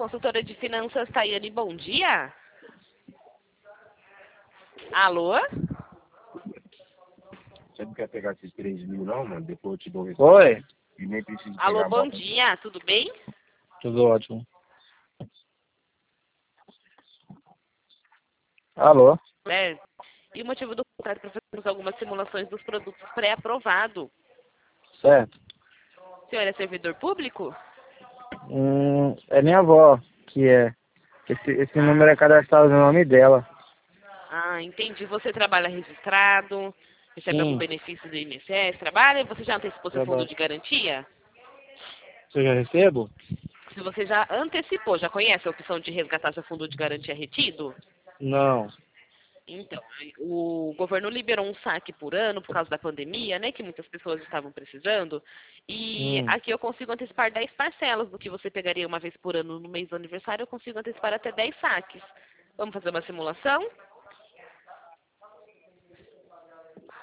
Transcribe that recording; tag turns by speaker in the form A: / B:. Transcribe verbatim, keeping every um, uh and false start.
A: consultora de finanças, Tayane, bom dia. Alô?
B: Você não quer pegar esses três mil não, mano? Depois eu te dou esse.
C: Oi,
B: E nem preciso
A: Alô,
B: pegar a
A: bom
B: moto.
A: dia, tudo bem?
C: tudo ótimo. Alô?
A: É. E o motivo do contato para fazermos algumas simulações dos produtos pré-aprovado.
C: Certo.
A: O senhor é servidor público?
C: Hum, é minha avó que é. Esse, esse número é cadastrado no nome dela.
A: Ah, entendi. Você trabalha registrado, recebe algum
C: Sim,
A: benefício do I N S S, trabalha? Você já antecipou seu fundo
C: trabalho.
A: de garantia?
C: Você já recebo?
A: Se você já antecipou, já conhece a opção de resgatar seu fundo de garantia retido?
C: Não.
A: Então, o governo liberou um saque por ano por causa da pandemia, né, que muitas pessoas estavam precisando, e
C: Hum,
A: aqui eu consigo antecipar dez parcelas do que você pegaria uma vez por ano no mês do aniversário, eu consigo antecipar até dez saques. Vamos fazer uma simulação?